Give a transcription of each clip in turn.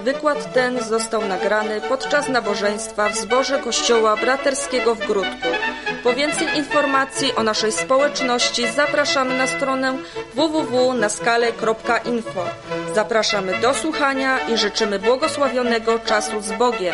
Wykład ten został nagrany podczas nabożeństwa w zborze Kościoła Braterskiego w Gródku. Po więcej informacji o naszej społeczności zapraszamy na stronę www.naskale.info. Zapraszamy do słuchania i życzymy błogosławionego czasu z Bogiem.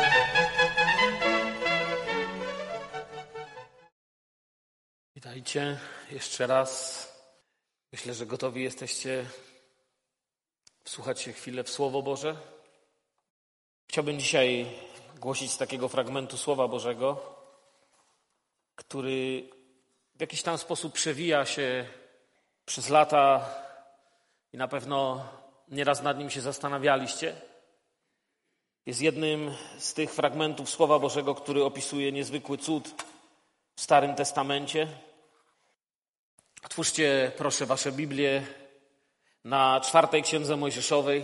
Witajcie jeszcze raz. Myślę, że gotowi jesteście wsłuchać się chwilę w Słowo Boże. Chciałbym dzisiaj głosić z takiego fragmentu Słowa Bożego, który w jakiś tam sposób przewija się przez lata i na pewno nieraz nad nim się zastanawialiście. Jest jednym z tych fragmentów Słowa Bożego, który opisuje niezwykły cud w Starym Testamencie. Otwórzcie proszę wasze Biblię na 4 Księdze Mojżeszowej,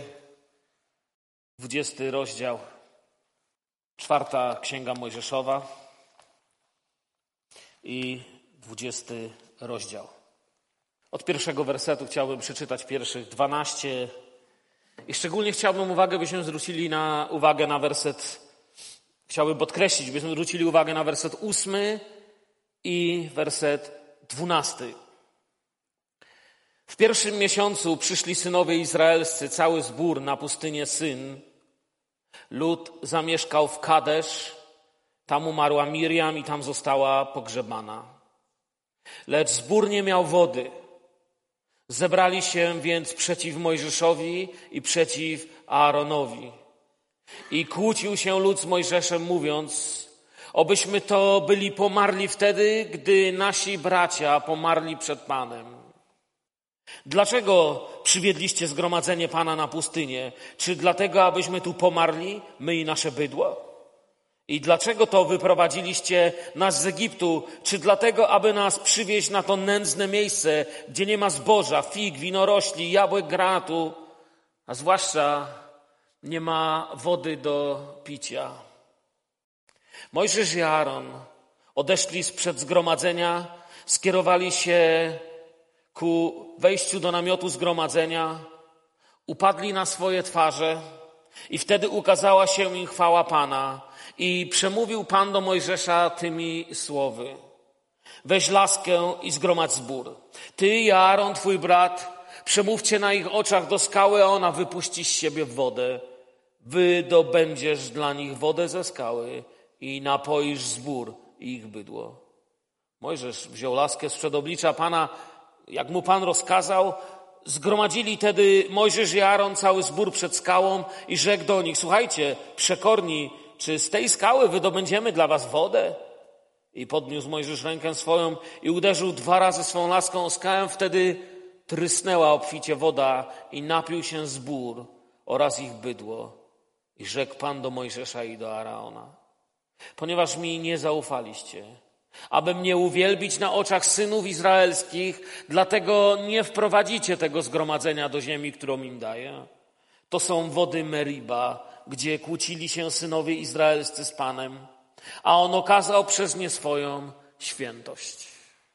20 rozdział, 4 Księga Mojżeszowa i 20 rozdział. Od pierwszego wersetu chciałbym przeczytać pierwszych 12 i szczególnie chciałbym uwagę, byśmy zwrócili uwagę na werset, chciałbym podkreślić, byśmy zwrócili uwagę na werset 8 i werset 12. W pierwszym miesiącu przyszli synowie izraelscy, cały zbór na pustynię Syn. Lud zamieszkał w Kadesz, tam umarła Mirjam i tam została pogrzebana. Lecz zbór nie miał wody. Zebrali się więc przeciw Mojżeszowi i przeciw Aaronowi. I kłócił się lud z Mojżeszem, mówiąc: obyśmy to byli pomarli wtedy, gdy nasi bracia pomarli przed Panem. Dlaczego przywiedliście zgromadzenie Pana na pustynię? Czy dlatego, abyśmy tu pomarli, my i nasze bydło? I dlaczego to wyprowadziliście nas z Egiptu? Czy dlatego, aby nas przywieźć na to nędzne miejsce, gdzie nie ma zboża, fig, winorośli, jabłek, granatu, a zwłaszcza nie ma wody do picia? Mojżesz i Aaron odeszli sprzed zgromadzenia, skierowali się ku wejściu do namiotu zgromadzenia, upadli na swoje twarze i wtedy ukazała się im chwała Pana i przemówił Pan do Mojżesza tymi słowy: weź laskę i zgromadź zbór. Ty i Aaron, twój brat, przemówcie na ich oczach do skały, a ona wypuści z siebie wodę. Wydobędziesz dla nich wodę ze skały i napoisz zbór i ich bydło. Mojżesz wziął laskę sprzed oblicza Pana, jak mu Pan rozkazał. Zgromadzili tedy Mojżesz i Aaron cały zbór przed skałą i rzekł do nich: słuchajcie, przekorni, czy z tej skały wydobędziemy dla was wodę? I podniósł Mojżesz rękę swoją i uderzył 2 razy swą laską o skałę. Wtedy trysnęła obficie woda i napił się zbór oraz ich bydło. I rzekł Pan do Mojżesza i do Araona: ponieważ mi nie zaufaliście, aby mnie uwielbić na oczach synów izraelskich, dlatego nie wprowadzicie tego zgromadzenia do ziemi, którą im daję. To są wody Meriba, gdzie kłócili się synowie izraelscy z Panem, a On okazał przez nie swoją świętość.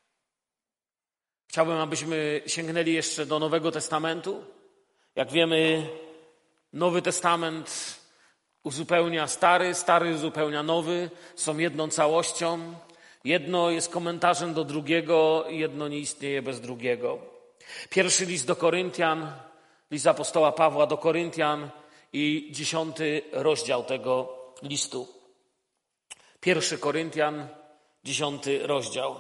Chciałbym, abyśmy sięgnęli jeszcze do Nowego Testamentu. Jak wiemy, Nowy Testament uzupełnia Stary, Stary uzupełnia Nowy, są jedną całością. Jedno jest komentarzem do drugiego, jedno nie istnieje bez drugiego. Pierwszy list do Koryntian, list apostoła Pawła do Koryntian i 10 rozdział tego listu. 1 Koryntian, 10 rozdział.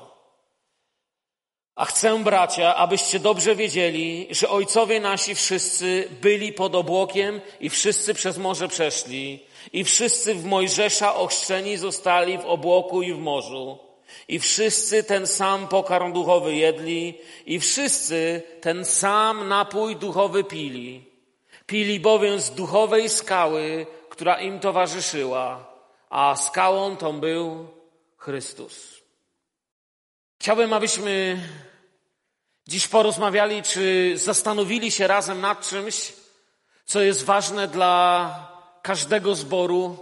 A chcę, bracia, abyście dobrze wiedzieli, że ojcowie nasi wszyscy byli pod obłokiem i wszyscy przez morze przeszli i wszyscy w Mojżesza ochrzczeni zostali w obłoku i w morzu. I wszyscy ten sam pokarm duchowy jedli i wszyscy ten sam napój duchowy pili. Pili bowiem z duchowej skały, która im towarzyszyła, a skałą tą był Chrystus. Chciałbym, abyśmy dziś porozmawiali, czy zastanowili się razem nad czymś, co jest ważne dla każdego zboru.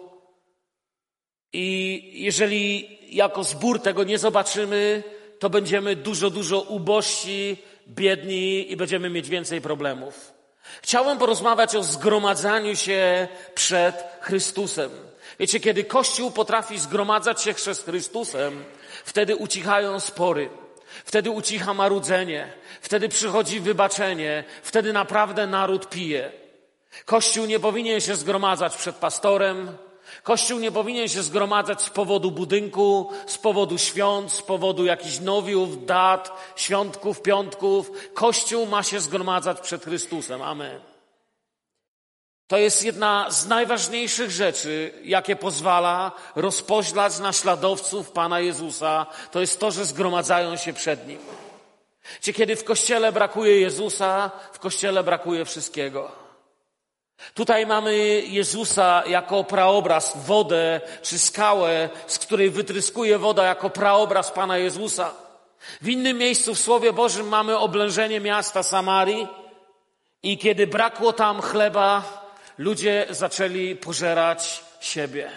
I jeżeli jako zbór tego nie zobaczymy, to będziemy dużo ubożsi, biedni i będziemy mieć więcej problemów. Chciałem porozmawiać o zgromadzaniu się przed Chrystusem. Wiecie, kiedy Kościół potrafi zgromadzać się przed Chrystusem, wtedy ucichają spory, wtedy ucicha marudzenie, wtedy przychodzi wybaczenie, wtedy naprawdę naród pije. Kościół nie powinien się zgromadzać przed pastorem, Kościół nie powinien się zgromadzać z powodu budynku, z powodu świąt, z powodu jakichś nowiów, dat, świątków, piątków. Kościół ma się zgromadzać przed Chrystusem. Amen. To jest jedna z najważniejszych rzeczy, jakie pozwala rozpoznać naśladowców Pana Jezusa. To jest to, że zgromadzają się przed Nim. Kiedy w Kościele brakuje Jezusa, w Kościele brakuje wszystkiego. Tutaj mamy Jezusa jako praobraz, wodę czy skałę, z której wytryskuje woda jako praobraz Pana Jezusa. W innym miejscu w Słowie Bożym mamy oblężenie miasta Samarii i kiedy brakło tam chleba, ludzie zaczęli pożerać siebie.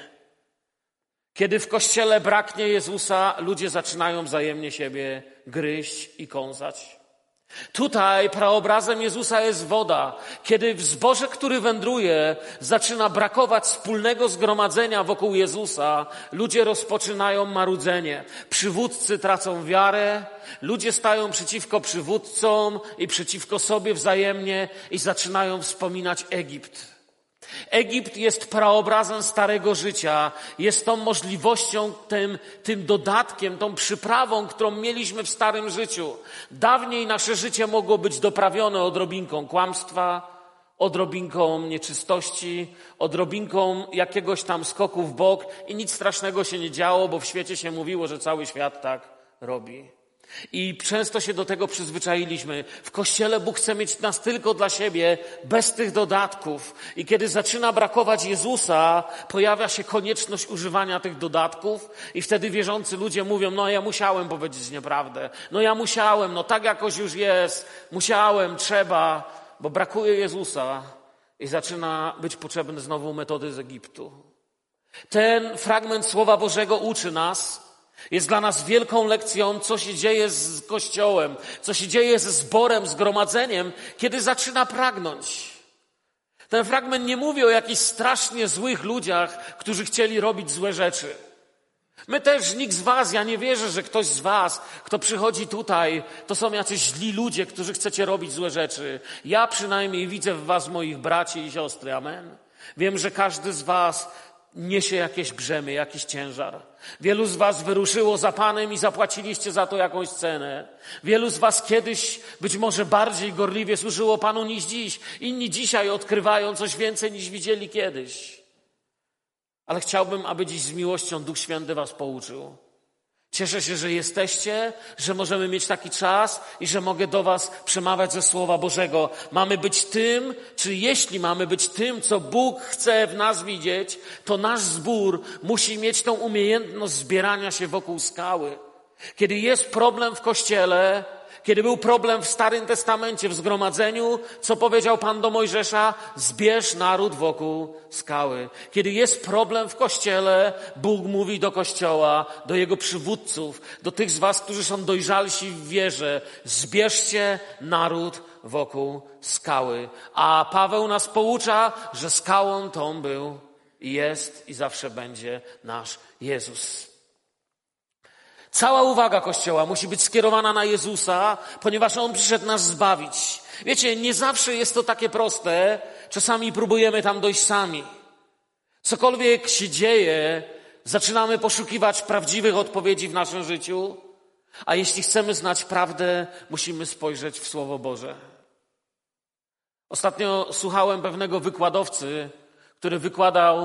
Kiedy w Kościele braknie Jezusa, ludzie zaczynają wzajemnie siebie gryźć i kąsać. Tutaj praobrazem Jezusa jest woda. Kiedy w zborze, który wędruje, zaczyna brakować wspólnego zgromadzenia wokół Jezusa, ludzie rozpoczynają marudzenie. Przywódcy tracą wiarę, ludzie stają przeciwko przywódcom i przeciwko sobie wzajemnie i zaczynają wspominać Egipt. Egipt jest praobrazem starego życia, jest tą możliwością, tym dodatkiem, tą przyprawą, którą mieliśmy w starym życiu. Dawniej nasze życie mogło być doprawione odrobinką kłamstwa, odrobinką nieczystości, odrobinką jakiegoś tam skoku w bok i nic strasznego się nie działo, bo w świecie się mówiło, że cały świat tak robi. I często się do tego przyzwyczailiśmy. W Kościele Bóg chce mieć nas tylko dla siebie, bez tych dodatków. I kiedy zaczyna brakować Jezusa, pojawia się konieczność używania tych dodatków i wtedy wierzący ludzie mówią, no ja musiałem powiedzieć nieprawdę, no ja musiałem, no tak jakoś już jest, musiałem, trzeba, bo brakuje Jezusa i zaczyna być potrzebne znowu metody z Egiptu. Ten fragment Słowa Bożego uczy nas, jest dla nas wielką lekcją, co się dzieje z Kościołem, co się dzieje ze zborem, zgromadzeniem, kiedy zaczyna pragnąć. Ten fragment nie mówi o jakichś strasznie złych ludziach, którzy chcieli robić złe rzeczy. My też, nikt z was, ja nie wierzę, że ktoś z was, kto przychodzi tutaj, to są jacyś źli ludzie, którzy chcecie robić złe rzeczy. Ja przynajmniej widzę w was moich braci i siostry, amen. Wiem, że każdy z was niesie jakieś brzemię, jakiś ciężar. Wielu z was wyruszyło za Panem i zapłaciliście za to jakąś cenę. Wielu z was kiedyś być może bardziej gorliwie służyło Panu niż dziś. Inni dzisiaj odkrywają coś więcej niż widzieli kiedyś. Ale chciałbym, aby dziś z miłością Duch Święty was pouczył. Cieszę się, że jesteście, że możemy mieć taki czas i że mogę do was przemawiać ze Słowa Bożego. Mamy być tym, czy jeśli mamy być tym, co Bóg chce w nas widzieć, to nasz zbór musi mieć tą umiejętność zbierania się wokół skały. Kiedy jest problem w Kościele, kiedy był problem w Starym Testamencie, w zgromadzeniu, co powiedział Pan do Mojżesza? Zbierz naród wokół skały. Kiedy jest problem w Kościele, Bóg mówi do Kościoła, do jego przywódców, do tych z was, którzy są dojrzalsi w wierze. Zbierzcie naród wokół skały. A Paweł nas poucza, że skałą tą był i jest i zawsze będzie nasz Jezus. Cała uwaga Kościoła musi być skierowana na Jezusa, ponieważ On przyszedł nas zbawić. Wiecie, nie zawsze jest to takie proste. Czasami próbujemy tam dojść sami. Cokolwiek się dzieje, zaczynamy poszukiwać prawdziwych odpowiedzi w naszym życiu, a jeśli chcemy znać prawdę, musimy spojrzeć w Słowo Boże. Ostatnio słuchałem pewnego wykładowcy, który wykładał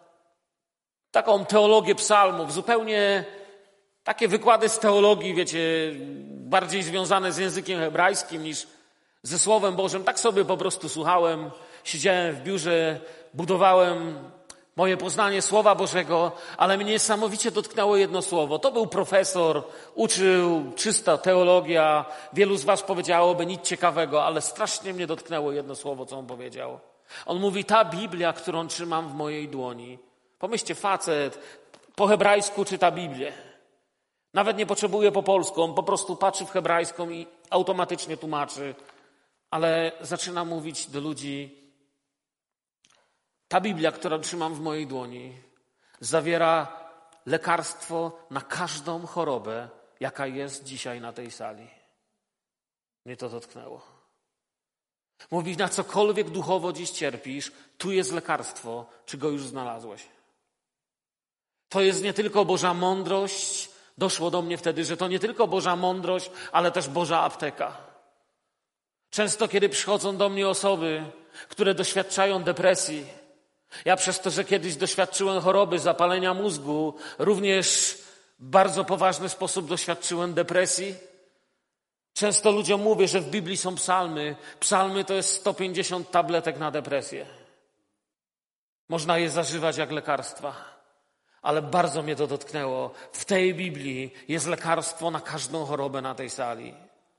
taką teologię psalmów, zupełnie takie wykłady z teologii, wiecie, bardziej związane z językiem hebrajskim niż ze Słowem Bożym. Tak sobie po prostu słuchałem, siedziałem w biurze, budowałem moje poznanie Słowa Bożego, ale mnie niesamowicie dotknęło jedno słowo. To był profesor, uczył, czysta teologia. Wielu z was powiedziałoby nic ciekawego, ale strasznie mnie dotknęło jedno słowo, co on powiedział. On mówi, ta Biblia, którą trzymam w mojej dłoni. Pomyślcie, facet po hebrajsku czyta Biblię. Nawet nie potrzebuje po polsku, on po prostu patrzy w hebrajską i automatycznie tłumaczy. Ale zaczynam mówić do ludzi, ta Biblia, którą trzymam w mojej dłoni, zawiera lekarstwo na każdą chorobę, jaka jest dzisiaj na tej sali. Mnie to dotknęło. Mówi, na cokolwiek duchowo dziś cierpisz, tu jest lekarstwo, czy go już znalazłeś. To jest nie tylko Boża mądrość, doszło do mnie wtedy, że to nie tylko Boża mądrość, ale też Boża apteka. Często, kiedy przychodzą do mnie osoby, które doświadczają depresji, ja przez to, że kiedyś doświadczyłem choroby, zapalenia mózgu, również w bardzo poważny sposób doświadczyłem depresji. Często ludziom mówię, że w Biblii są psalmy. Psalmy to jest 150 tabletek na depresję. Można je zażywać jak lekarstwa. Ale bardzo mnie to dotknęło. W tej Biblii jest lekarstwo na każdą chorobę na tej sali.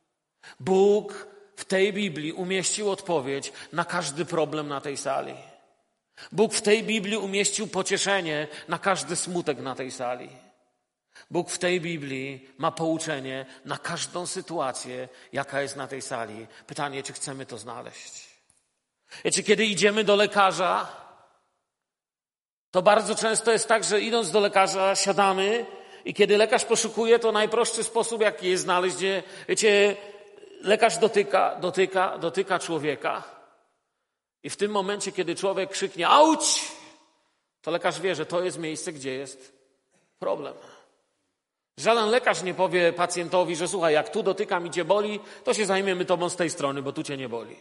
Bóg w tej Biblii umieścił odpowiedź na każdy problem na tej sali. Bóg w tej Biblii umieścił pocieszenie na każdy smutek na tej sali. Bóg w tej Biblii ma pouczenie na każdą sytuację, jaka jest na tej sali. Pytanie, czy chcemy to znaleźć? Wiecie, kiedy idziemy do lekarza, to bardzo często jest tak, że idąc do lekarza siadamy i kiedy lekarz poszukuje, to najprostszy sposób, jaki jest znaleźć, wiecie, lekarz dotyka człowieka i w tym momencie, kiedy człowiek krzyknie auć, to lekarz wie, że to jest miejsce, gdzie jest problem. Żaden lekarz nie powie pacjentowi, że słuchaj, jak tu dotykam i cię boli, to się zajmiemy tobą z tej strony, bo tu cię nie boli.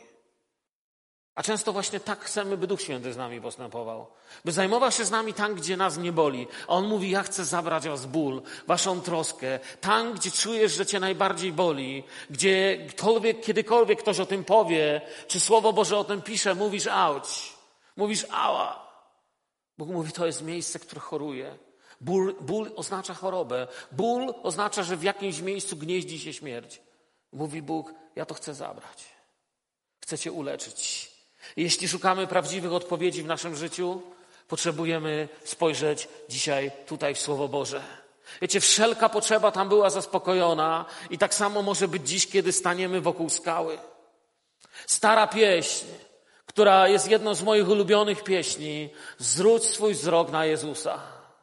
A często właśnie tak chcemy, by Duch Święty z nami postępował. By zajmował się z nami tam, gdzie nas nie boli. A On mówi, ja chcę zabrać was ból, waszą troskę. Tam, gdzie czujesz, że cię najbardziej boli. Kiedykolwiek ktoś o tym powie, czy Słowo Boże o tym pisze, mówisz auć. Mówisz ała. Bóg mówi, to jest miejsce, które choruje. Ból oznacza chorobę. Ból oznacza, że w jakimś miejscu gnieździ się śmierć. Mówi Bóg, ja to chcę zabrać. Chcę cię uleczyć. Jeśli szukamy prawdziwych odpowiedzi w naszym życiu, potrzebujemy spojrzeć dzisiaj tutaj w Słowo Boże. Wiecie, wszelka potrzeba tam była zaspokojona i tak samo może być dziś, kiedy staniemy wokół skały. Stara pieśń, która jest jedną z moich ulubionych pieśni, zwróć swój wzrok na Jezusa.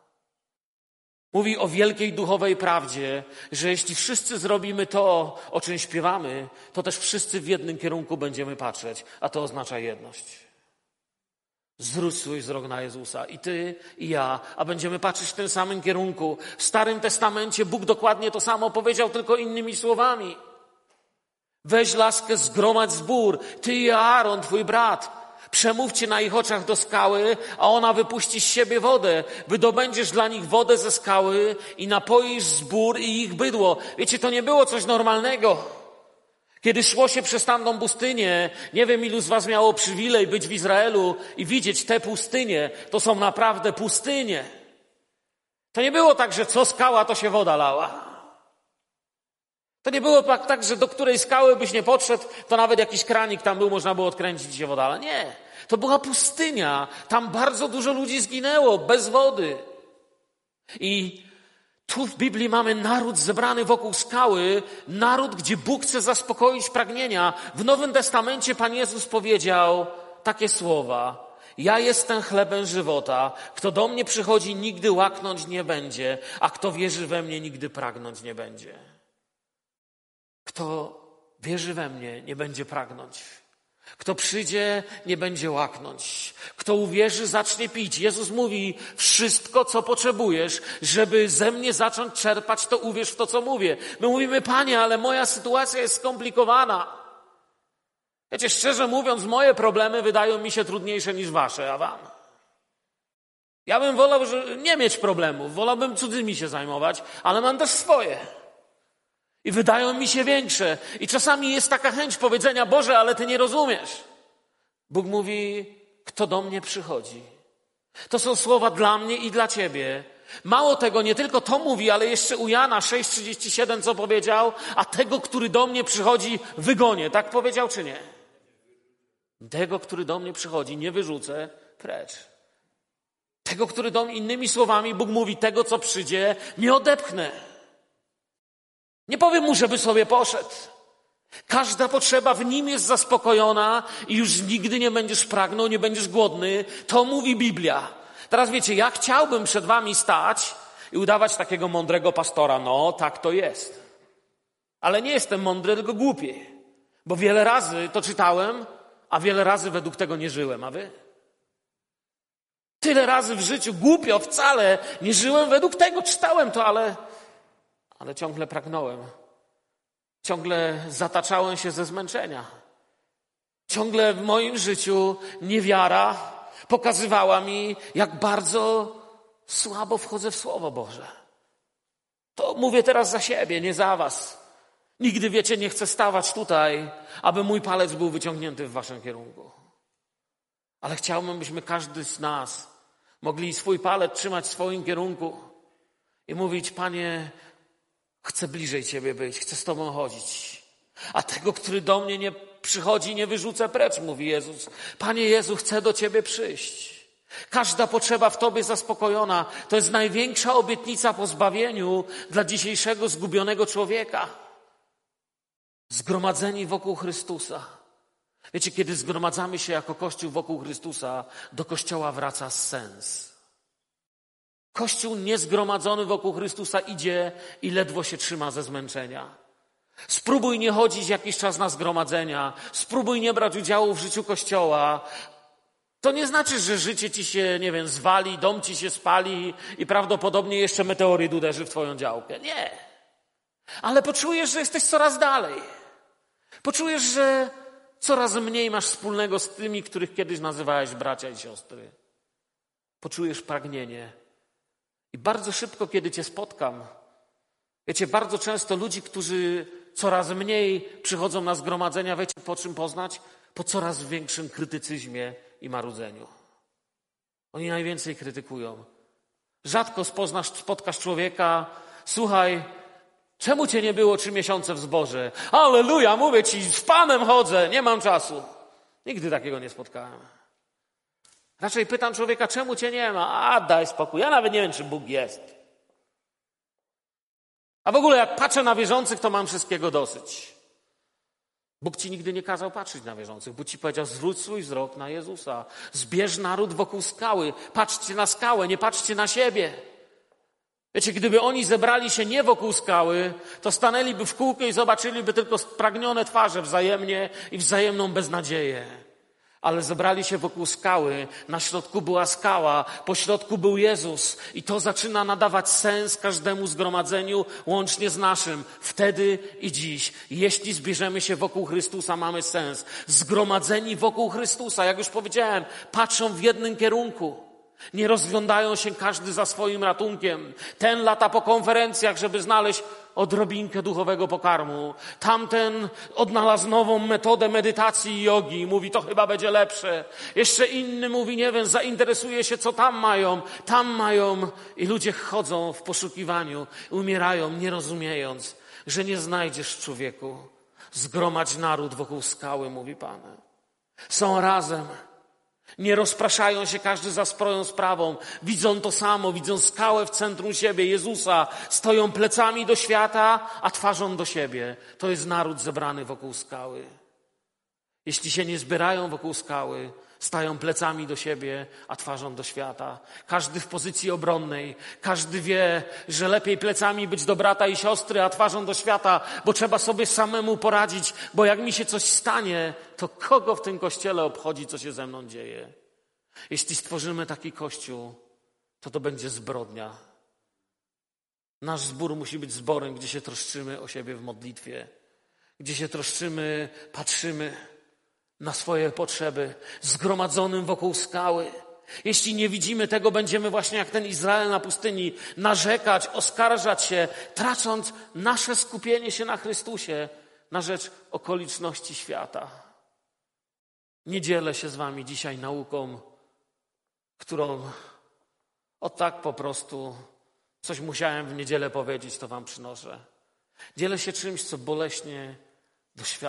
Mówi o wielkiej duchowej prawdzie, że jeśli wszyscy zrobimy to, o czym śpiewamy, to też wszyscy w jednym kierunku będziemy patrzeć, a to oznacza jedność. Zwróć swój wzrok na Jezusa i ty, i ja, a będziemy patrzeć w tym samym kierunku. W Starym Testamencie Bóg dokładnie to samo powiedział, tylko innymi słowami. Weź laskę, zgromadź zbór, ty i Aaron, twój brat. Przemówcie na ich oczach do skały, a ona wypuści z siebie wodę. Wydobędziesz dla nich wodę ze skały i napoisz zbór i ich bydło. Wiecie, to nie było coś normalnego. Kiedy szło się przez tamtą pustynię, nie wiem ilu z was miało przywilej być w Izraelu i widzieć te pustynie. To są naprawdę pustynie. To nie było tak, że co skała, to się woda lała. To nie było tak, że do której skały byś nie podszedł, to nawet jakiś kranik tam był, można było odkręcić i się woda lała. Nie, to była pustynia. Tam bardzo dużo ludzi zginęło, bez wody. I tu w Biblii mamy naród zebrany wokół skały, naród, gdzie Bóg chce zaspokoić pragnienia. W Nowym Testamencie Pan Jezus powiedział takie słowa. Ja jestem chlebem żywota. Kto do mnie przychodzi, nigdy łaknąć nie będzie, a kto wierzy we mnie, nigdy pragnąć nie będzie. Kto wierzy we mnie, nie będzie pragnąć. Kto przyjdzie, nie będzie łaknąć. Kto uwierzy, zacznie pić. Jezus mówi, wszystko, co potrzebujesz, żeby ze mnie zacząć czerpać, to uwierz w to, co mówię. My mówimy, Panie, ale moja sytuacja jest skomplikowana. Wiecie, szczerze mówiąc, moje problemy wydają mi się trudniejsze niż wasze, a wam? Ja bym wolał nie mieć problemów, wolałbym cudzymi się zajmować, ale mam też swoje. I wydają mi się większe. I czasami jest taka chęć powiedzenia, Boże, ale Ty nie rozumiesz. Bóg mówi, kto do mnie przychodzi. To są słowa dla mnie i dla Ciebie. Mało tego, nie tylko to mówi, ale jeszcze u Jana 6,37 co powiedział, a tego, który do mnie przychodzi, wygonię. Tak powiedział czy nie? Tego, który do mnie przychodzi, nie wyrzucę precz. Tego, który do mnie, innymi słowami, Bóg mówi, tego, co przyjdzie, nie odepchnę. Nie powiem mu, żeby sobie poszedł. Każda potrzeba w Nim jest zaspokojona i już nigdy nie będziesz pragnął, nie będziesz głodny. To mówi Biblia. Teraz wiecie, ja chciałbym przed wami stać i udawać takiego mądrego pastora. No, tak to jest. Ale nie jestem mądry, tylko głupi. Bo wiele razy to czytałem, a wiele razy według tego nie żyłem. A wy? Tyle razy w życiu głupio wcale nie żyłem według tego. Czytałem to, ale ciągle pragnąłem. Ciągle zataczałem się ze zmęczenia. Ciągle w moim życiu niewiara pokazywała mi, jak bardzo słabo wchodzę w Słowo Boże. To mówię teraz za siebie, nie za was. Nigdy, wiecie, nie chcę stawać tutaj, aby mój palec był wyciągnięty w waszym kierunku. Ale chciałbym, byśmy każdy z nas mogli swój palec trzymać w swoim kierunku i mówić: Panie, chcę bliżej Ciebie być, chcę z Tobą chodzić. A tego, który do mnie nie przychodzi, nie wyrzucę precz, mówi Jezus. Panie Jezu, chcę do Ciebie przyjść. Każda potrzeba w Tobie zaspokojona. To jest największa obietnica po zbawieniu dla dzisiejszego zgubionego człowieka. Zgromadzeni wokół Chrystusa. Wiecie, kiedy zgromadzamy się jako Kościół wokół Chrystusa, do Kościoła wraca sens. Kościół niezgromadzony wokół Chrystusa idzie i ledwo się trzyma ze zmęczenia. Spróbuj nie chodzić jakiś czas na zgromadzenia. Spróbuj nie brać udziału w życiu Kościoła. To nie znaczy, że życie ci się, nie wiem, zwali, dom ci się spali i prawdopodobnie jeszcze meteoryt uderzy w twoją działkę. Nie. Ale poczujesz, że jesteś coraz dalej. Poczujesz, że coraz mniej masz wspólnego z tymi, których kiedyś nazywałeś bracia i siostry. Poczujesz pragnienie. I bardzo szybko, kiedy cię spotkam, wiecie, bardzo często ludzi, którzy coraz mniej przychodzą na zgromadzenia, wiecie, po czym poznać? Po coraz większym krytycyzmie i marudzeniu. Oni najwięcej krytykują. Rzadko spotkasz człowieka: słuchaj, czemu cię nie było 3 miesiące w zborze? Alleluja, mówię ci, z Panem chodzę, nie mam czasu. Nigdy takiego nie spotkałem. Raczej pytam człowieka: czemu cię nie ma? A daj spokój, ja nawet nie wiem, czy Bóg jest. A w ogóle jak patrzę na wierzących, to mam wszystkiego dosyć. Bóg ci nigdy nie kazał patrzeć na wierzących. Bóg ci powiedział: zwróć swój wzrok na Jezusa. Zbierz naród wokół skały. Patrzcie na skałę, nie patrzcie na siebie. Wiecie, gdyby oni zebrali się nie wokół skały, to stanęliby w kółko i zobaczyliby tylko spragnione twarze wzajemnie i wzajemną beznadzieję. Ale zebrali się wokół skały, na środku była skała, po środku był Jezus i to zaczyna nadawać sens każdemu zgromadzeniu, łącznie z naszym, wtedy i dziś. Jeśli zbierzemy się wokół Chrystusa, mamy sens. Zgromadzeni wokół Chrystusa, jak już powiedziałem, patrzą w jednym kierunku. Nie rozglądają się każdy za swoim ratunkiem. Ten lata po konferencjach, żeby znaleźć odrobinkę duchowego pokarmu. Tamten odnalazł nową metodę medytacji i jogi i mówi: to chyba będzie lepsze. Jeszcze inny mówi: nie wiem, zainteresuje się, co tam mają. I ludzie chodzą w poszukiwaniu, umierają, nie rozumiejąc, że nie znajdziesz, człowieku. Zgromadź naród wokół skały, mówi Pan. Są razem. Nie rozpraszają się każdy za swoją sprawą. Widzą to samo, widzą skałę w centrum siebie, Jezusa. Stoją plecami do świata, a twarzą do siebie. To jest naród zebrany wokół skały. Jeśli się nie zbierają wokół skały, stają plecami do siebie, a twarzą do świata. Każdy w pozycji obronnej. Każdy wie, że lepiej plecami być do brata i siostry, a twarzą do świata, bo trzeba sobie samemu poradzić, bo jak mi się coś stanie, to kogo w tym kościele obchodzi, co się ze mną dzieje? Jeśli stworzymy taki kościół, to będzie zbrodnia. Nasz zbór musi być zborem, gdzie się troszczymy o siebie w modlitwie, gdzie się troszczymy, patrzymy na swoje potrzeby, zgromadzonym wokół skały. Jeśli nie widzimy tego, będziemy właśnie jak ten Izrael na pustyni narzekać, oskarżać się, tracąc nasze skupienie się na Chrystusie na rzecz okoliczności świata. Nie dzielę się z wami dzisiaj nauką, którą tak po prostu coś musiałem w niedzielę powiedzieć, to wam przynoszę. Dzielę się czymś, co boleśnie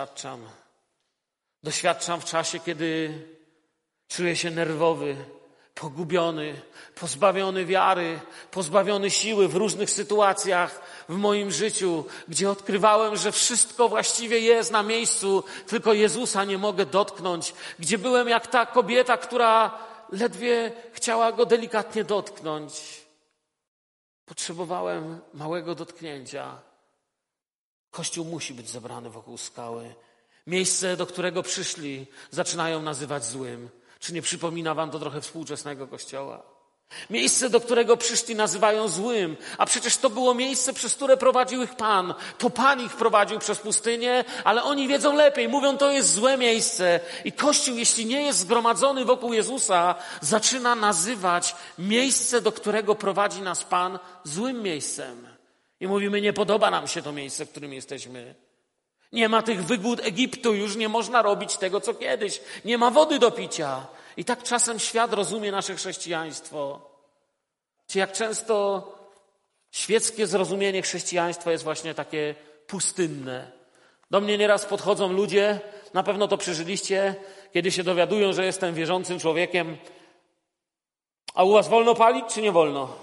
doświadczam. Doświadczam w czasie, kiedy czuję się nerwowy, pogubiony, pozbawiony wiary, pozbawiony siły w różnych sytuacjach w moim życiu, gdzie odkrywałem, że wszystko właściwie jest na miejscu, tylko Jezusa nie mogę dotknąć, gdzie byłem jak ta kobieta, która ledwie chciała Go delikatnie dotknąć. Potrzebowałem małego dotknięcia. Kościół musi być zebrany wokół skały. Miejsce, do którego przyszli, zaczynają nazywać złym. Czy nie przypomina wam to trochę współczesnego Kościoła? Miejsce, do którego przyszli, nazywają złym, a przecież to było miejsce, przez które prowadził ich Pan. To Pan ich prowadził przez pustynię, ale oni wiedzą lepiej, mówią, to jest złe miejsce. I Kościół, jeśli nie jest zgromadzony wokół Jezusa, zaczyna nazywać miejsce, do którego prowadzi nas Pan, złym miejscem. I mówimy, nie podoba nam się to miejsce, w którym jesteśmy. Nie ma tych wygód Egiptu, już nie można robić tego, co kiedyś. Nie ma wody do picia. I tak czasem świat rozumie nasze chrześcijaństwo. Czy jak często świeckie zrozumienie chrześcijaństwa jest właśnie takie pustynne. Do mnie nieraz podchodzą ludzie, na pewno to przeżyliście, kiedy się dowiadują, że jestem wierzącym człowiekiem. A u was wolno palić, czy nie wolno?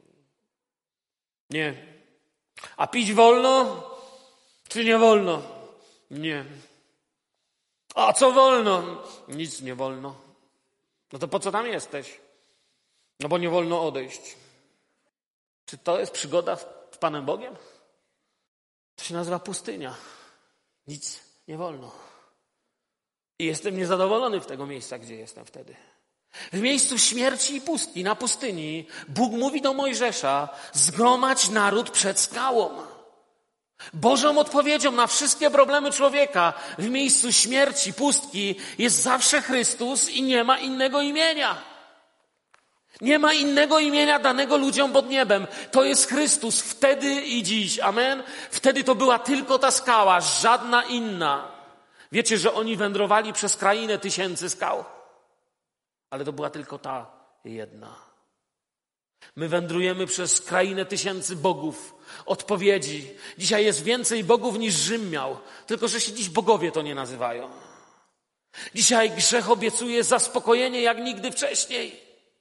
Nie. A pić wolno, czy nie wolno? Nie. A co wolno? Nic nie wolno. No to po co tam jesteś? No bo nie wolno odejść. Czy to jest przygoda z Panem Bogiem? To się nazywa pustynia. Nic nie wolno. I jestem niezadowolony w tego miejsca, gdzie jestem wtedy. W miejscu śmierci i pustki, na pustyni, Bóg mówi do Mojżesza, zgromadź naród przed skałą. Bożą odpowiedzią na wszystkie problemy człowieka w miejscu śmierci, pustki jest zawsze Chrystus i nie ma innego imienia. Nie ma innego imienia danego ludziom pod niebem. To jest Chrystus wtedy i dziś. Amen? Wtedy to była tylko ta skała, żadna inna. Wiecie, że oni wędrowali przez krainę tysięcy skał? Ale to była tylko ta jedna. My wędrujemy przez krainę tysięcy bogów, odpowiedzi. Dzisiaj jest więcej bogów niż Rzym miał, tylko że się dziś bogowie to nie nazywają. Dzisiaj grzech obiecuje zaspokojenie jak nigdy wcześniej.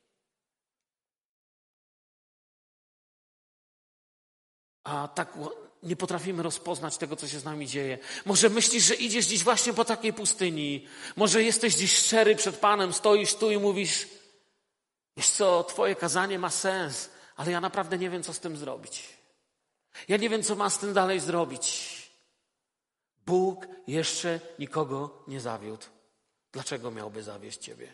A tak nie potrafimy rozpoznać tego, co się z nami dzieje. Może myślisz, że idziesz dziś właśnie po takiej pustyni. Może jesteś dziś szczery przed Panem, stoisz tu i mówisz, wiesz co, twoje kazanie ma sens, ale ja naprawdę nie wiem, co z tym zrobić. Ja nie wiem, co ma z tym dalej zrobić. Bóg jeszcze nikogo nie zawiódł. Dlaczego miałby zawieść ciebie?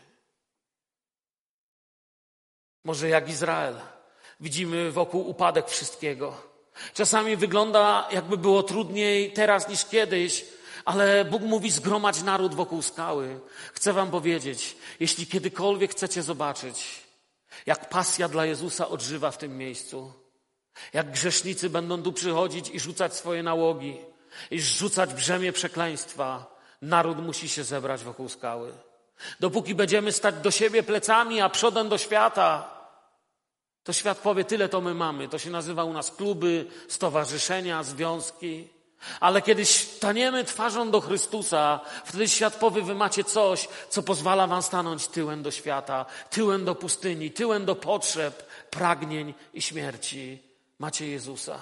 Może jak Izrael. Widzimy wokół upadek wszystkiego. Czasami wygląda, jakby było trudniej teraz niż kiedyś, ale Bóg mówi, zgromadź naród wokół skały. Chcę wam powiedzieć, jeśli kiedykolwiek chcecie zobaczyć, jak pasja dla Jezusa odżywa w tym miejscu, jak grzesznicy będą tu przychodzić i rzucać swoje nałogi, i rzucać brzemię przekleństwa, naród musi się zebrać wokół skały. Dopóki będziemy stać do siebie plecami, a przodem do świata, to świat powie, tyle to my mamy. To się nazywa u nas kluby, stowarzyszenia, związki. Ale kiedy staniemy twarzą do Chrystusa, wtedy świat powie, wy macie coś, co pozwala wam stanąć tyłem do świata, tyłem do pustyni, tyłem do potrzeb, pragnień i śmierci. Macie Jezusa.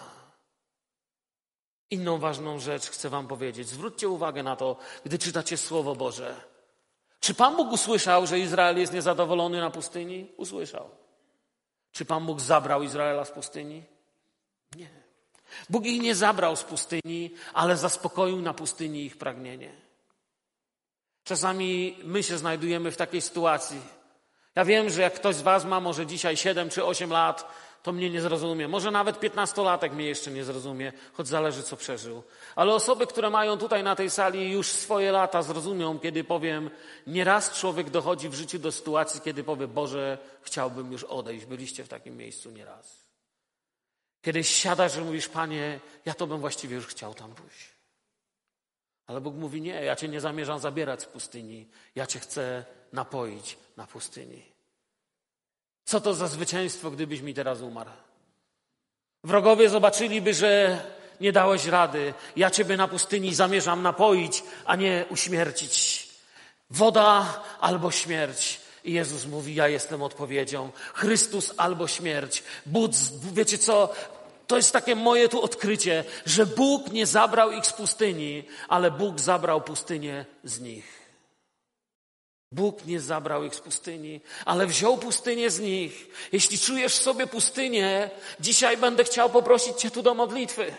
Inną ważną rzecz chcę wam powiedzieć. Zwróćcie uwagę na to, gdy czytacie Słowo Boże. Czy Pan Bóg usłyszał, że Izrael jest niezadowolony na pustyni? Usłyszał. Czy Pan Bóg zabrał Izraela z pustyni? Nie. Bóg ich nie zabrał z pustyni, ale zaspokoił na pustyni ich pragnienie. Czasami my się znajdujemy w takiej sytuacji. Ja wiem, że jak ktoś z was ma może dzisiaj 7 czy 8 lat, to mnie nie zrozumie. Może nawet 15-latek mnie jeszcze nie zrozumie, choć zależy, co przeżył. Ale osoby, które mają tutaj na tej sali już swoje lata, zrozumią, kiedy powiem, nieraz człowiek dochodzi w życiu do sytuacji, kiedy powie, Boże, chciałbym już odejść. Byliście w takim miejscu nieraz. Kiedyś siadasz i mówisz, Panie, ja to bym właściwie już chciał tam pójść. Ale Bóg mówi, nie, ja Cię nie zamierzam zabierać z pustyni. Ja Cię chcę napoić na pustyni. Co to za zwycięstwo, gdybyś mi teraz umarł? Wrogowie zobaczyliby, że nie dałeś rady. Ja Ciebie na pustyni zamierzam napoić, a nie uśmiercić. Woda albo śmierć. I Jezus mówi, ja jestem odpowiedzią. Chrystus albo śmierć. Bóg, wiecie co? To jest takie moje tu odkrycie, że Bóg nie zabrał ich z pustyni, ale Bóg zabrał pustynię z nich. Bóg nie zabrał ich z pustyni, ale wziął pustynię z nich. Jeśli czujesz w sobie pustynię, dzisiaj będę chciał poprosić Cię tu do modlitwy.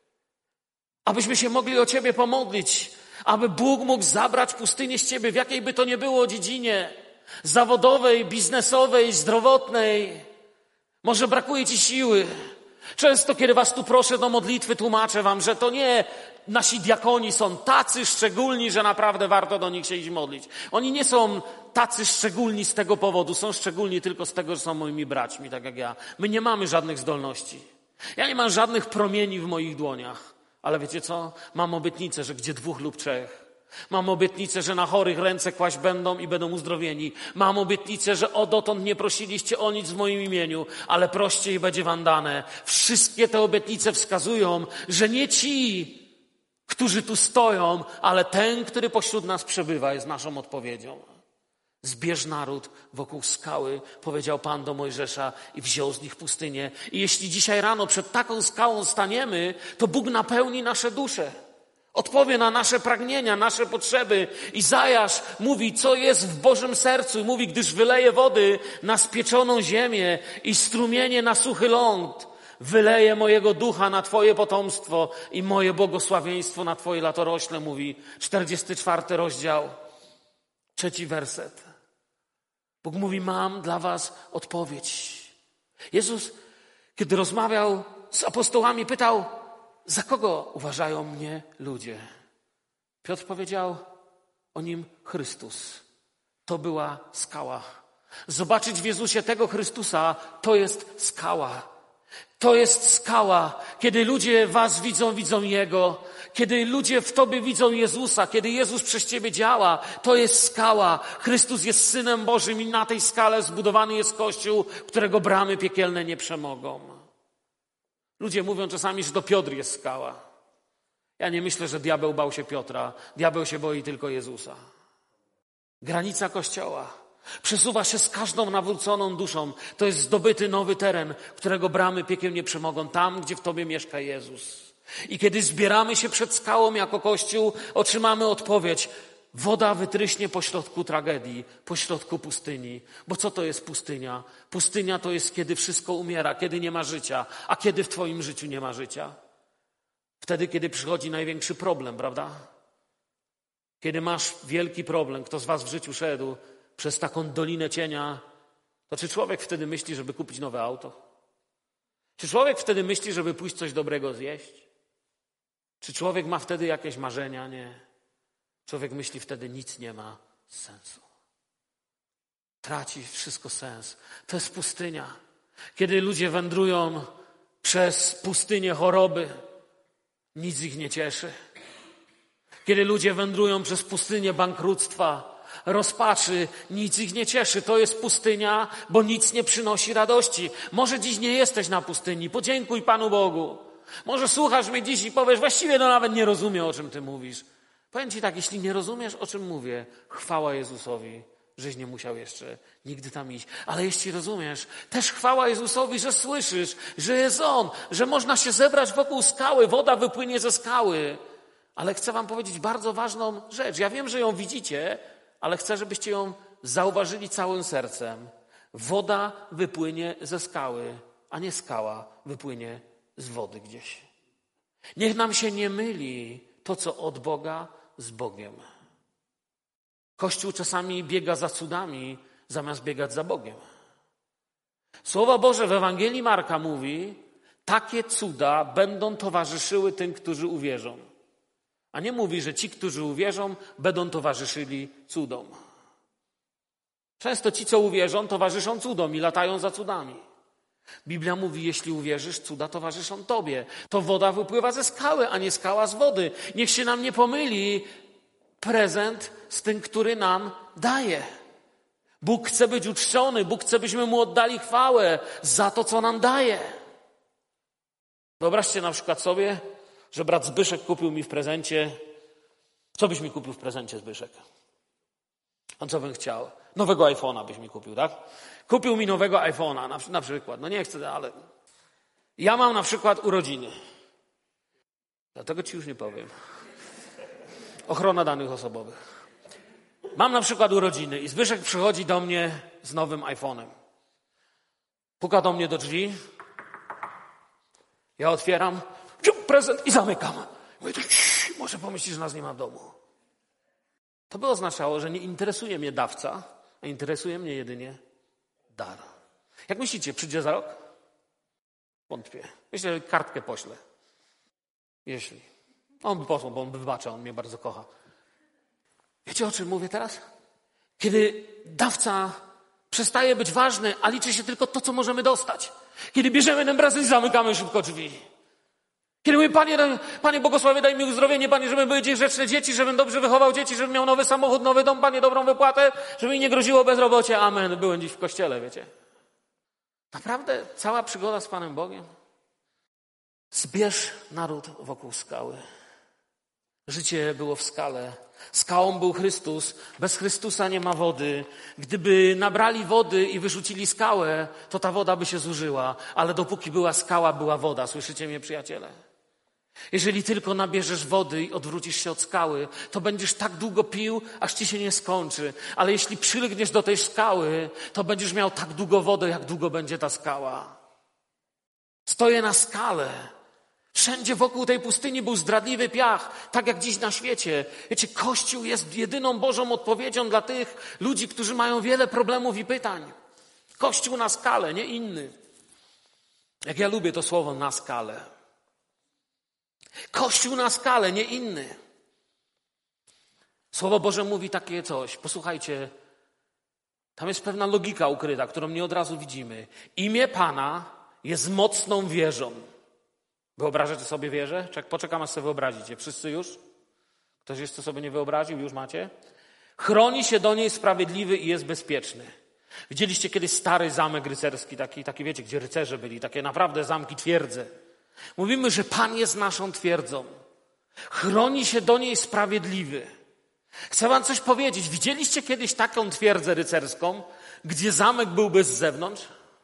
Abyśmy się mogli o Ciebie pomodlić. Aby Bóg mógł zabrać pustynię z Ciebie, w jakiej by to nie było dziedzinie. Zawodowej, biznesowej, zdrowotnej. Może brakuje Ci siły. Często, kiedy was tu proszę do modlitwy, tłumaczę wam, że to nie nasi diakoni są tacy szczególni, że naprawdę warto do nich się iść modlić. Oni nie są tacy szczególni z tego powodu, są szczególni tylko z tego, że są moimi braćmi, tak jak ja. My nie mamy żadnych zdolności. Ja nie mam żadnych promieni w moich dłoniach. Ale wiecie co? Mam obietnicę, że gdzie 2 lub 3. Mam obietnicę, że na chorych ręce kłaść będą i będą uzdrowieni. Mam obietnicę, że dotąd nie prosiliście o nic w moim imieniu, ale proście i będzie wam dane. Wszystkie te obietnice wskazują, że nie ci, którzy tu stoją, ale ten, który pośród nas przebywa, jest naszą odpowiedzią. Zbierz naród wokół skały, powiedział Pan do Mojżesza i wziął z nich pustynię. I jeśli dzisiaj rano przed taką skałą staniemy, to Bóg napełni nasze dusze. Odpowie na nasze pragnienia, nasze potrzeby. Izajasz mówi, co jest w Bożym sercu. I mówi, gdyż wyleje wody na spieczoną ziemię i strumienie na suchy ląd. Wyleję mojego ducha na Twoje potomstwo i moje błogosławieństwo na Twoje latorośle, mówi 44 rozdział, 3 werset. Bóg mówi, mam dla was odpowiedź. Jezus, kiedy rozmawiał z apostołami, pytał, za kogo uważają mnie ludzie? Piotr powiedział o nim Chrystus. To była skała. Zobaczyć w Jezusie tego Chrystusa, to jest skała. To jest skała. Kiedy ludzie was widzą, widzą Jego. Kiedy ludzie w Tobie widzą Jezusa, kiedy Jezus przez Ciebie działa, to jest skała. Chrystus jest Synem Bożym i na tej skale zbudowany jest Kościół, którego bramy piekielne nie przemogą. Ludzie mówią czasami, że to Piotr jest skała. Ja nie myślę, że diabeł bał się Piotra. Diabeł się boi tylko Jezusa. Granica Kościoła przesuwa się z każdą nawróconą duszą. To jest zdobyty nowy teren, którego bramy piekieł nie przemogą. Tam, gdzie w Tobie mieszka Jezus. I kiedy zbieramy się przed skałą jako Kościół, otrzymamy odpowiedź. Woda wytryśnie pośrodku tragedii, pośrodku pustyni. Bo co to jest pustynia? Pustynia to jest, kiedy wszystko umiera, kiedy nie ma życia. A kiedy w Twoim życiu nie ma życia? Wtedy, kiedy przychodzi największy problem, prawda? Kiedy masz wielki problem, kto z was w życiu szedł przez taką dolinę cienia, to czy człowiek wtedy myśli, żeby kupić nowe auto? Czy człowiek wtedy myśli, żeby pójść coś dobrego zjeść? Czy człowiek ma wtedy jakieś marzenia? Nie. Człowiek myśli wtedy, nic nie ma sensu. Traci wszystko sens. To jest pustynia. Kiedy ludzie wędrują przez pustynię choroby, nic ich nie cieszy. Kiedy ludzie wędrują przez pustynię bankructwa, rozpaczy, nic ich nie cieszy. To jest pustynia, bo nic nie przynosi radości. Może dziś nie jesteś na pustyni. Podziękuj Panu Bogu. Może słuchasz mnie dziś i powiesz, właściwie nawet nie rozumiem, o czym Ty mówisz. Powiem Ci tak, jeśli nie rozumiesz, o czym mówię, chwała Jezusowi, żeś nie musiał jeszcze nigdy tam iść. Ale jeśli rozumiesz, też chwała Jezusowi, że słyszysz, że jest On, że można się zebrać wokół skały, woda wypłynie ze skały. Ale chcę wam powiedzieć bardzo ważną rzecz. Ja wiem, że ją widzicie, ale chcę, żebyście ją zauważyli całym sercem. Woda wypłynie ze skały, a nie skała wypłynie z wody gdzieś. Niech nam się nie myli to, co od Boga, z Bogiem. Kościół czasami biega za cudami, zamiast biegać za Bogiem. Słowo Boże w Ewangelii Marka mówi, takie cuda będą towarzyszyły tym, którzy uwierzą. A nie mówi, że ci, którzy uwierzą, będą towarzyszyli cudom. Często ci, co uwierzą, towarzyszą cudom i latają za cudami. Biblia mówi, jeśli uwierzysz, cuda towarzyszą tobie. To woda wypływa ze skały, a nie skała z wody. Niech się nam nie pomyli prezent z tym, który nam daje. Bóg chce być uczczony, Bóg chce, byśmy Mu oddali chwałę za to, co nam daje. Wyobraźcie na przykład sobie, że brat Zbyszek kupił mi w prezencie. Co byś mi kupił w prezencie, Zbyszek? On co bym chciał? Nowego iPhone'a byś mi kupił, tak? Kupił mi nowego iPhone'a na przykład. No nie chcę, ale... Ja mam na przykład urodziny. Dlatego ci już nie powiem. Ochrona danych osobowych. Mam na przykład urodziny i Zbyszek przychodzi do mnie z nowym iPhone'em. Puka do mnie do drzwi. Ja otwieram, prezent i zamykam. Mówię, może pomyślisz, że nas nie ma w domu. To by oznaczało, że nie interesuje mnie dawca, a interesuje mnie jedynie dar. Jak myślicie, przyjdzie za rok? Wątpię. Myślę, że kartkę poślę. Jeśli. On by posłał, bo on by wybacza, on mnie bardzo kocha. Wiecie, o czym mówię teraz? Kiedy dawca przestaje być ważny, a liczy się tylko to, co możemy dostać. Kiedy bierzemy ten prezent i zamykamy szybko drzwi. Kiedy mówię, Panie błogosławie, daj mi uzdrowienie, Panie, żebym były grzeczne dzieci, żebym dobrze wychował dzieci, żebym miał nowy samochód, nowy dom, Panie, dobrą wypłatę, żeby mi nie groziło bezrobocie. Amen. Byłem dziś w kościele, wiecie. Naprawdę cała przygoda z Panem Bogiem. Zbierz naród wokół skały. Życie było w skale. Skałą był Chrystus. Bez Chrystusa nie ma wody. Gdyby nabrali wody i wyrzucili skałę, to ta woda by się zużyła. Ale dopóki była skała, była woda. Słyszycie mnie, przyjaciele? Jeżeli tylko nabierzesz wody i odwrócisz się od skały, to będziesz tak długo pił, aż ci się nie skończy. Ale jeśli przylgniesz do tej skały, to będziesz miał tak długo wodę, jak długo będzie ta skała. Stoję na skale. Wszędzie wokół tej pustyni był zdradliwy piach, tak jak dziś na świecie. Wiecie, Kościół jest jedyną Bożą odpowiedzią dla tych ludzi, którzy mają wiele problemów i pytań. Kościół na skalę, nie inny. Jak ja lubię to słowo na skalę. Kościół na skalę, nie inny. Słowo Boże mówi takie coś. Posłuchajcie, tam jest pewna logika ukryta, którą nie od razu widzimy. Imię Pana jest mocną wieżą. Wyobrażacie sobie wieżę? Poczekam, aż sobie wyobrazicie. Wszyscy już? Ktoś jeszcze sobie nie wyobraził? Już macie? Chroni się do niej sprawiedliwy i jest bezpieczny. Widzieliście kiedyś stary zamek rycerski, taki wiecie, gdzie rycerze byli, takie naprawdę zamki, twierdze. Mówimy, że Pan jest naszą twierdzą. Chroni się do niej sprawiedliwy. Chcę wam coś powiedzieć. Widzieliście kiedyś taką twierdzę rycerską, gdzie zamek byłby z zewnątrz?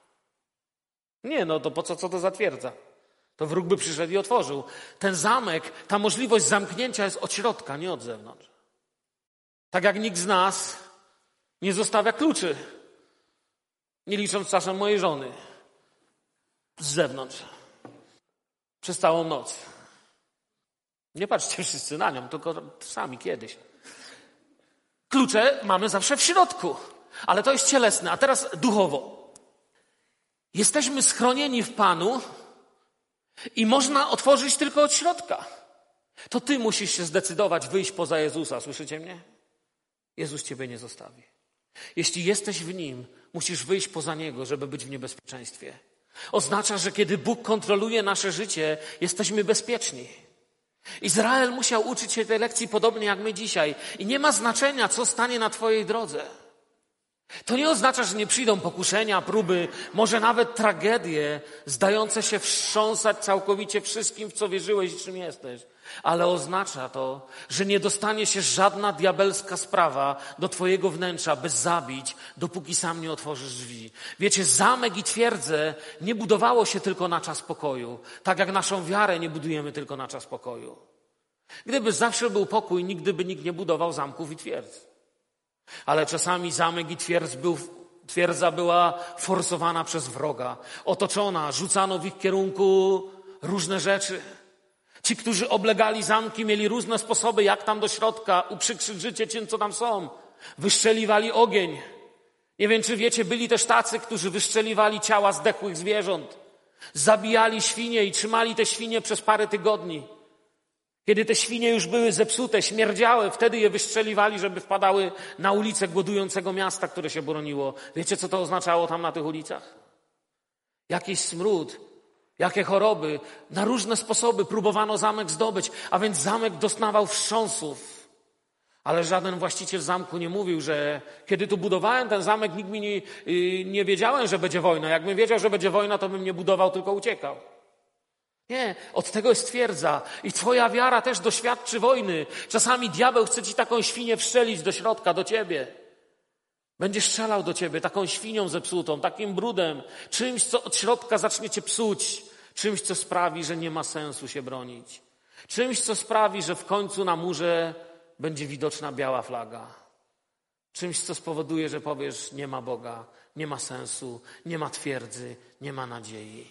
Nie, no to po co to za twierdza? To wróg by przyszedł i otworzył. Ten zamek, ta możliwość zamknięcia jest od środka, nie od zewnątrz. Tak jak nikt z nas nie zostawia kluczy, nie licząc czasem mojej żony, z zewnątrz. Przez całą noc. Nie patrzcie wszyscy na nią, tylko sami kiedyś. Klucze mamy zawsze w środku, ale to jest cielesne, a teraz duchowo. Jesteśmy schronieni w Panu i można otworzyć tylko od środka. To ty musisz się zdecydować wyjść poza Jezusa, słyszycie mnie? Jezus ciebie nie zostawi. Jeśli jesteś w Nim, musisz wyjść poza Niego, żeby być w niebezpieczeństwie. Oznacza, że kiedy Bóg kontroluje nasze życie, jesteśmy bezpieczni. Izrael musiał uczyć się tej lekcji podobnie jak my dzisiaj. I nie ma znaczenia, co stanie na twojej drodze. To nie oznacza, że nie przyjdą pokuszenia, próby, może nawet tragedie, zdające się wstrząsać całkowicie wszystkim, w co wierzyłeś i czym jesteś. Ale oznacza to, że nie dostanie się żadna diabelska sprawa do twojego wnętrza, by zabić, dopóki sam nie otworzysz drzwi. Wiecie, zamek i twierdzę nie budowało się tylko na czas pokoju. Tak jak naszą wiarę nie budujemy tylko na czas pokoju. Gdyby zawsze był pokój, nigdy by nikt nie budował zamków i twierdz. Ale czasami zamek i twierdza była forsowana przez wroga. Otoczona, rzucano w ich kierunku różne rzeczy. Ci, którzy oblegali zamki, mieli różne sposoby, jak tam do środka uprzykrzyć życie tym, co tam są. Wyszczeliwali ogień. Nie wiem, czy wiecie, byli też tacy, którzy wyszczeliwali ciała zdechłych zwierząt. Zabijali świnie i trzymali te świnie przez parę tygodni. Kiedy te świnie już były zepsute, śmierdziałe, wtedy je wystrzeliwali, żeby wpadały na ulicę głodującego miasta, które się broniło. Wiecie, co to oznaczało tam na tych ulicach? Jakiś smród, jakie choroby. Na różne sposoby próbowano zamek zdobyć, a więc zamek doznawał wstrząsów. Ale żaden właściciel zamku nie mówił, że kiedy tu budowałem ten zamek, nikt mi nie wiedziałem, że będzie wojna. Jakbym wiedział, że będzie wojna, to bym nie budował, tylko uciekał. Nie, od tego jest twierdza. I twoja wiara też doświadczy wojny. Czasami diabeł chce ci taką świnię wszczelić do środka, do ciebie. Będzie strzelał do ciebie taką świnią zepsutą, takim brudem, czymś, co od środka zacznie cię psuć, czymś, co sprawi, że nie ma sensu się bronić, czymś, co sprawi, że w końcu na murze będzie widoczna biała flaga, czymś, co spowoduje, że powiesz, nie ma Boga, nie ma sensu, nie ma twierdzy, nie ma nadziei.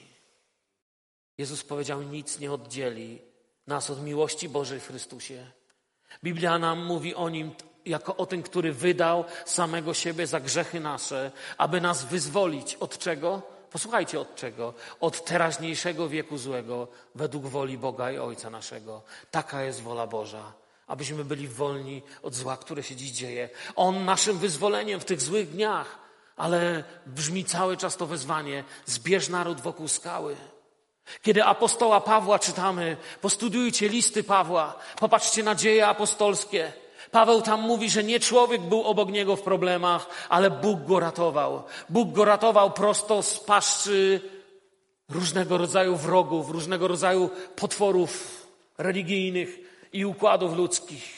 Jezus powiedział, nic nie oddzieli nas od miłości Bożej w Chrystusie. Biblia nam mówi o Nim jako o tym, który wydał samego siebie za grzechy nasze, aby nas wyzwolić od czego? Posłuchajcie, od czego? Od teraźniejszego wieku złego, według woli Boga i Ojca naszego. Taka jest wola Boża, abyśmy byli wolni od zła, które się dziś dzieje. On naszym wyzwoleniem w tych złych dniach, ale brzmi cały czas to wezwanie, zbierz naród wokół skały. Kiedy apostoła Pawła czytamy, postudiujcie listy Pawła, popatrzcie na dzieje apostolskie. Paweł tam mówi, że nie człowiek był obok niego w problemach, ale Bóg go ratował. Bóg go ratował prosto z paszczy różnego rodzaju wrogów, różnego rodzaju potworów religijnych i układów ludzkich.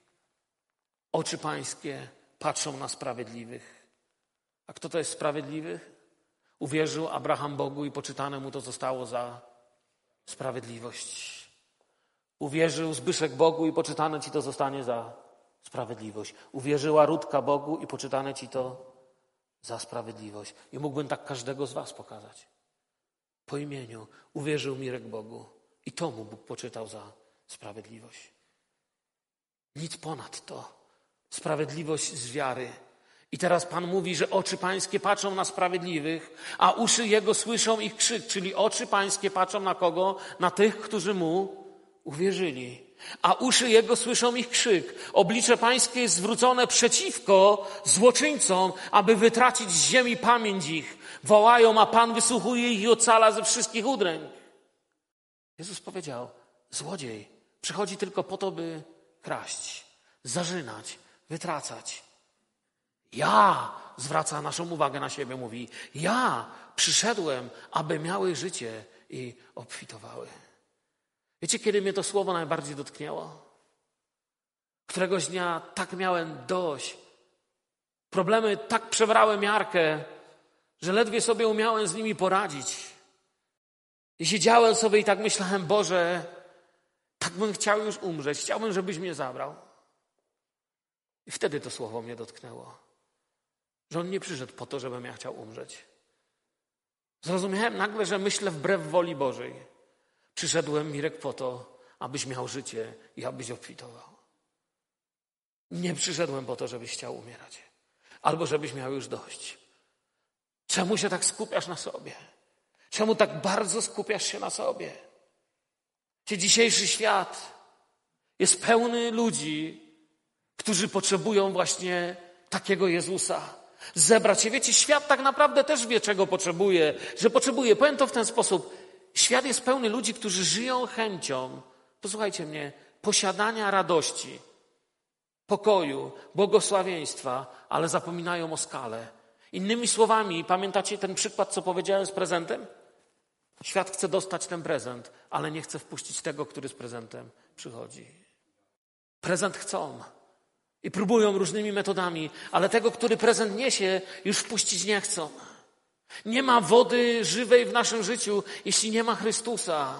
Oczy pańskie patrzą na sprawiedliwych. A kto to jest sprawiedliwy? Uwierzył Abraham Bogu i poczytane mu to zostało za sprawiedliwość. Uwierzył Zbyszek Bogu i poczytane ci to zostanie za sprawiedliwość. Uwierzyła Rutka Bogu i poczytane ci to za sprawiedliwość. I mógłbym tak każdego z was pokazać. Po imieniu uwierzył Mirek Bogu i to mu Bóg poczytał za sprawiedliwość. Nic ponad to. Sprawiedliwość z wiary. I teraz Pan mówi, że oczy pańskie patrzą na sprawiedliwych, a uszy Jego słyszą ich krzyk. Czyli oczy pańskie patrzą na kogo? Na tych, którzy Mu uwierzyli. A uszy Jego słyszą ich krzyk. Oblicze pańskie jest zwrócone przeciwko złoczyńcom, aby wytracić z ziemi pamięć ich. Wołają, a Pan wysłuchuje ich i ocala ze wszystkich udręk. Jezus powiedział, złodziej przychodzi tylko po to, by kraść, zarzynać, wytracać. Ja, zwraca naszą uwagę na siebie, mówi, ja przyszedłem, aby miały życie i obfitowały. Wiecie, kiedy mnie to słowo najbardziej dotknęło? Któregoś dnia tak miałem dość. Problemy tak przebrały miarkę, że ledwie sobie umiałem z nimi poradzić. I siedziałem sobie i tak myślałem, Boże, tak bym chciał już umrzeć, chciałbym, żebyś mnie zabrał. I wtedy to słowo mnie dotknęło. Że On nie przyszedł po to, żebym ja chciał umrzeć. Zrozumiałem nagle, że myślę wbrew woli Bożej. Przyszedłem, Mirek, po to, abyś miał życie i abyś obfitował. Nie przyszedłem po to, żebyś chciał umierać. Albo żebyś miał już dość. Czemu się tak skupiasz na sobie? Czemu tak bardzo skupiasz się na sobie? Dzisiejszy świat jest pełny ludzi, którzy potrzebują właśnie takiego Jezusa. Zebrać się. Wiecie, świat tak naprawdę też wie, czego potrzebuje. Że potrzebuje. Powiem to w ten sposób. Świat jest pełny ludzi, którzy żyją chęcią, posłuchajcie mnie, posiadania radości, pokoju, błogosławieństwa, ale zapominają o skale. Innymi słowami, pamiętacie ten przykład, co powiedziałem z prezentem? Świat chce dostać ten prezent, ale nie chce wpuścić tego, który z prezentem przychodzi. Prezent chcą i próbują różnymi metodami, ale tego, który prezent niesie, już wpuścić nie chcą. Nie ma wody żywej w naszym życiu, jeśli nie ma Chrystusa.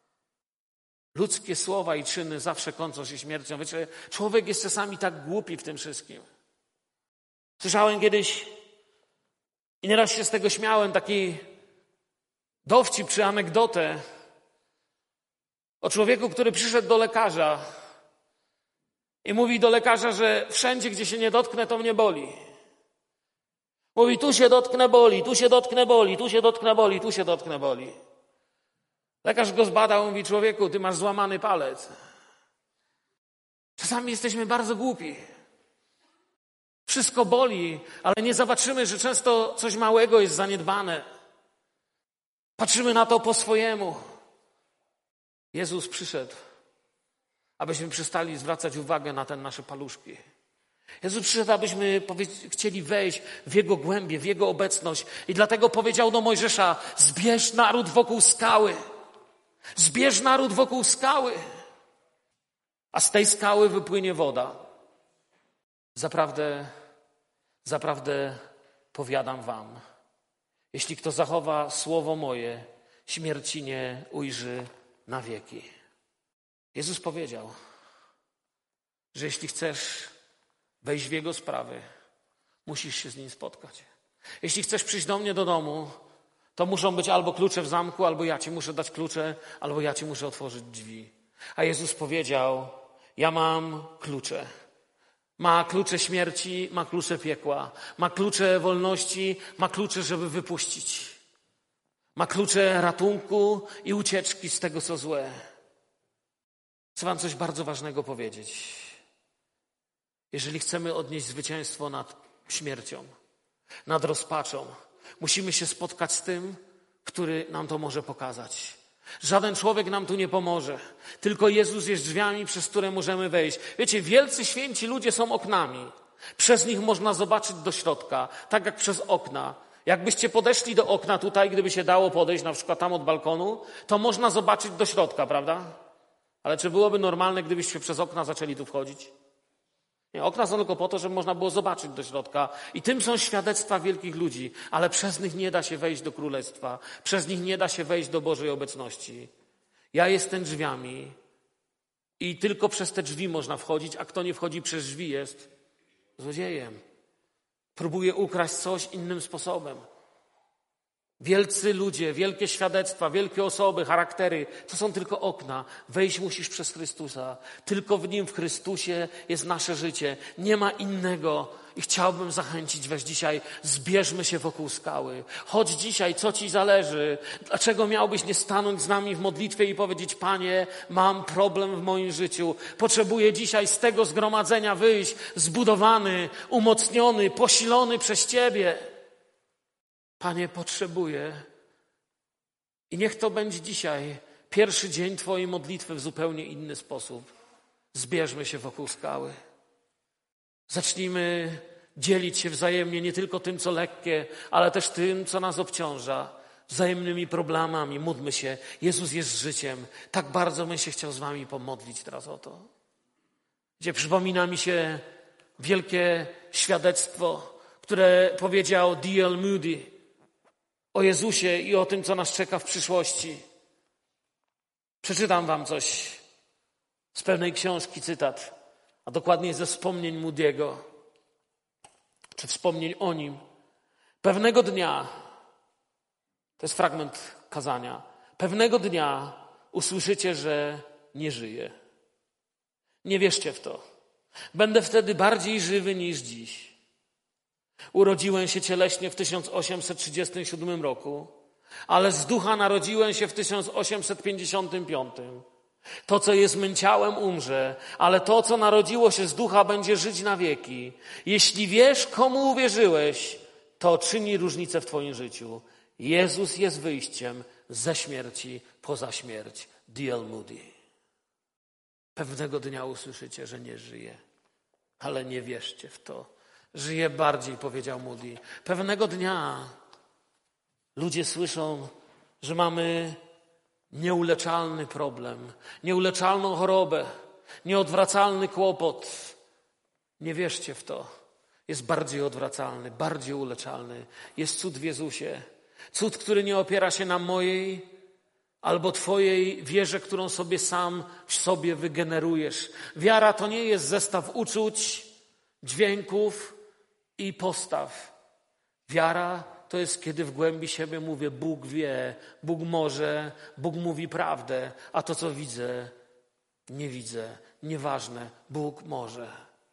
Ludzkie słowa i czyny zawsze kończą się śmiercią. Wiecie, człowiek jest czasami tak głupi w tym wszystkim. Słyszałem kiedyś i nieraz się z tego śmiałem, taki dowcip czy anegdotę o człowieku, który przyszedł do lekarza i mówi do lekarza, że wszędzie, gdzie się nie dotknę, to mnie boli. Mówi, tu się dotknę boli, tu się dotknę boli, tu się dotknę boli, tu się dotknę boli. Lekarz go zbadał, mówi, człowieku, ty masz złamany palec. Czasami jesteśmy bardzo głupi. Wszystko boli, ale nie zobaczymy, że często coś małego jest zaniedbane. Patrzymy na to po swojemu. Jezus przyszedł, abyśmy przestali zwracać uwagę na te nasze paluszki. Jezus przyszedł, abyśmy chcieli wejść w Jego głębię, w Jego obecność. I dlatego powiedział do Mojżesza, zbierz naród wokół skały. Zbierz naród wokół skały. A z tej skały wypłynie woda. Zaprawdę powiadam wam, jeśli kto zachowa słowo moje, śmierci nie ujrzy na wieki. Jezus powiedział, że jeśli chcesz wejść w Jego sprawy, musisz się z Nim spotkać. Jeśli chcesz przyjść do mnie do domu, to muszą być albo klucze w zamku, albo ja ci muszę dać klucze, albo ja ci muszę otworzyć drzwi. A Jezus powiedział, ja mam klucze. Ma klucze śmierci, ma klucze piekła, ma klucze wolności, ma klucze, żeby wypuścić. Ma klucze ratunku i ucieczki z tego, co złe. Chcę wam coś bardzo ważnego powiedzieć. Jeżeli chcemy odnieść zwycięstwo nad śmiercią, nad rozpaczą, musimy się spotkać z tym, który nam to może pokazać. Żaden człowiek nam tu nie pomoże. Tylko Jezus jest drzwiami, przez które możemy wejść. Wiecie, wielcy święci ludzie są oknami. Przez nich można zobaczyć do środka, tak jak przez okna. Jakbyście podeszli do okna tutaj, gdyby się dało podejść, na przykład tam od balkonu, to można zobaczyć do środka, prawda? Ale czy byłoby normalne, gdybyście przez okna zaczęli tu wchodzić? Nie, okna są tylko po to, żeby można było zobaczyć do środka. I tym są świadectwa wielkich ludzi, ale przez nich nie da się wejść do Królestwa. Przez nich nie da się wejść do Bożej obecności. Ja jestem drzwiami i tylko przez te drzwi można wchodzić, a kto nie wchodzi przez drzwi jest złodziejem. Próbuje ukraść coś innym sposobem. Wielcy ludzie, wielkie świadectwa, wielkie osoby, charaktery, to są tylko okna. Wejść musisz przez Chrystusa. Tylko w Nim, w Chrystusie jest nasze życie. Nie ma innego. I chciałbym zachęcić was dzisiaj, zbierzmy się wokół skały. Chodź dzisiaj, co ci zależy? Dlaczego miałbyś nie stanąć z nami w modlitwie i powiedzieć, Panie, mam problem w moim życiu. Potrzebuję dzisiaj z tego zgromadzenia wyjść zbudowany, umocniony, posilony przez Ciebie. Panie, potrzebuję. I niech to będzie dzisiaj pierwszy dzień Twojej modlitwy w zupełnie inny sposób. Zbierzmy się wokół skały. Zacznijmy dzielić się wzajemnie nie tylko tym, co lekkie, ale też tym, co nas obciąża. Wzajemnymi problemami. Módlmy się. Jezus jest życiem. Tak bardzo bym się chciał z wami pomodlić teraz o to. Gdzie przypomina mi się wielkie świadectwo, które powiedział D.L. Moody o Jezusie i o tym, co nas czeka w przyszłości. Przeczytam wam coś z pewnej książki, cytat, a dokładniej ze wspomnień Moody'ego, czy wspomnień o nim. Pewnego dnia, to jest fragment kazania, pewnego dnia usłyszycie, że nie żyję. Nie wierzcie w to. Będę wtedy bardziej żywy niż dziś. Urodziłem się cieleśnie w 1837 roku, ale z ducha narodziłem się w 1855. To, co jest mym ciałem, umrze, ale to, co narodziło się z ducha, będzie żyć na wieki. Jeśli wiesz, komu uwierzyłeś, to czyni różnicę w twoim życiu. Jezus jest wyjściem ze śmierci poza śmierć. D.L. Moody. Pewnego dnia usłyszycie, że nie żyje, ale nie wierzcie w to. Żyje bardziej, powiedział Moody. Pewnego dnia ludzie słyszą, że mamy nieuleczalny problem, nieuleczalną chorobę, nieodwracalny kłopot. Nie wierzcie w to. Jest bardziej odwracalny, bardziej uleczalny. Jest cud w Jezusie. Cud, który nie opiera się na mojej albo twojej wierze, którą sobie sam w sobie wygenerujesz. Wiara to nie jest zestaw uczuć, dźwięków i postaw. Wiara to jest, kiedy w głębi siebie mówię, Bóg wie, Bóg może, Bóg mówi prawdę, a to, co widzę, nie widzę. Nieważne, Bóg może.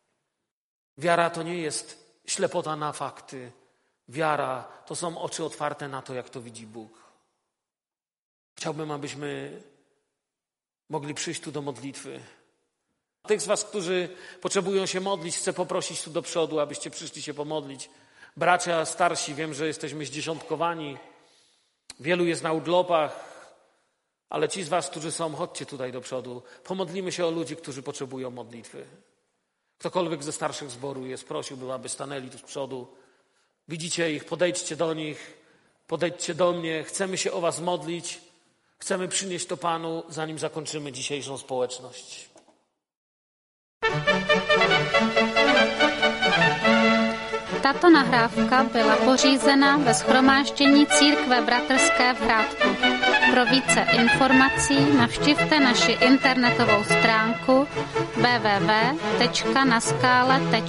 Wiara to nie jest ślepota na fakty. Wiara to są oczy otwarte na to, jak to widzi Bóg. Chciałbym, abyśmy mogli przyjść tu do modlitwy. Tych z was, którzy potrzebują się modlić, chcę poprosić tu do przodu, abyście przyszli się pomodlić. Bracia starsi, wiem, że jesteśmy zdziesiątkowani. Wielu jest na urlopach, ale ci z was, którzy są, chodźcie tutaj do przodu. Pomodlimy się o ludzi, którzy potrzebują modlitwy. Ktokolwiek ze starszych zboru jest, prosiłbym, aby stanęli tu z przodu. Widzicie ich, podejdźcie do nich, podejdźcie do mnie. Chcemy się o was modlić. Chcemy przynieść to Panu, zanim zakończymy dzisiejszą społeczność. Tato nahrávka byla pořízena ve shromáždění Církve bratrské v Hrádku. Pro více informací navštivte naši internetovou stránku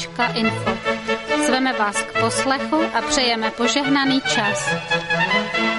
www.naskale.info. Zveme vás k poslechu a přejeme požehnaný čas.